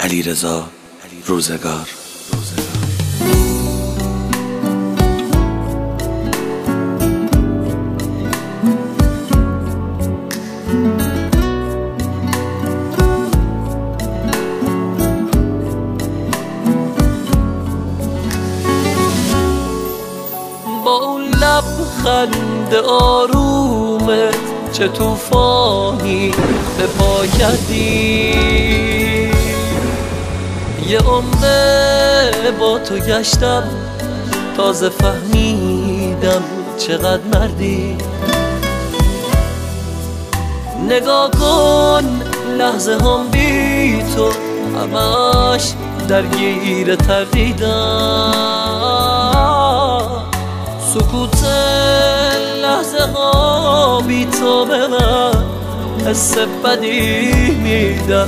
علیرضا روزگار. با اون لبخند آرومت چه طوفانی به پا کردی، یه عمره با تو گشتم تازه فهمیدم چقدر مردی. نگاه کن لحظه هم بی تو همش درگیر تردیدم، سکوت لحظه ها بی تو به من حس بدی میدم.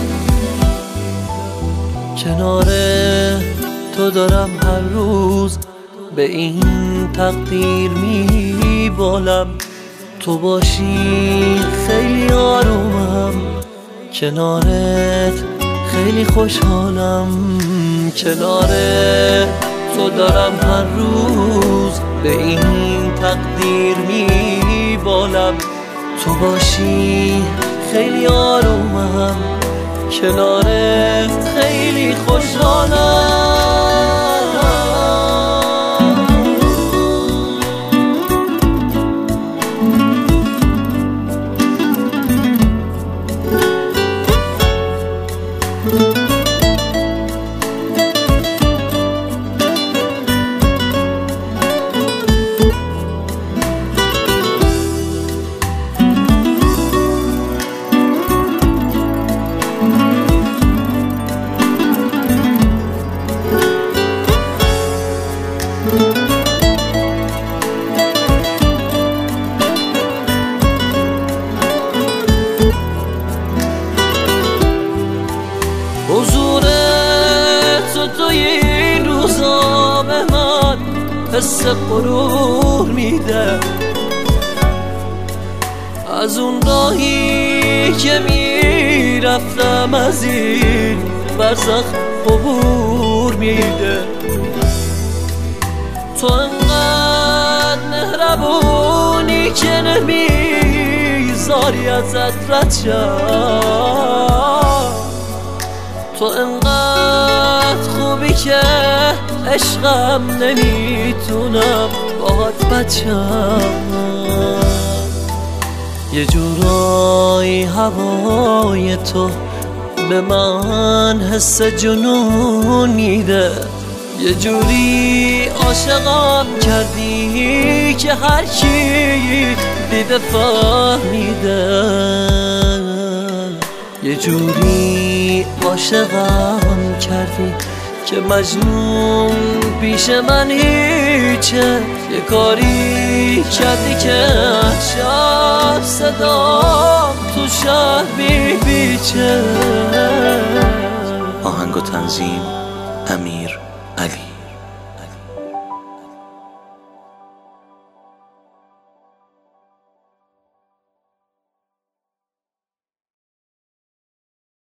کنار تو دارم هر روز به این تقدیر میبالم، تو باشی خیلی آرومم، کنارت خیلی خوشحالم. کنار تو دارم هر روز به این تقدیر میبالم، تو باشی خیلی آرومم، کنارت خیلی خوشحالم. حضور تو این روزا به من حس غرور میده، از اون راهی که میرفتم از این برزخ عبور میده. تو انقدر مهربونی که نمیذاری ازت رد شم، تو انقدر خوبی که عشقم نمیتونم باهات بد شم. یه جورایی هوای تو به من حس جنون میده، یه جوری عاشقم کردی که هر کی دیده فهمیده، یه جوری عاشقم کردی که مجنون پیش من هیچه، یه کاری کردی که شب صدام تو شهر بیچه. آهنگ و تنظیم امیر علی.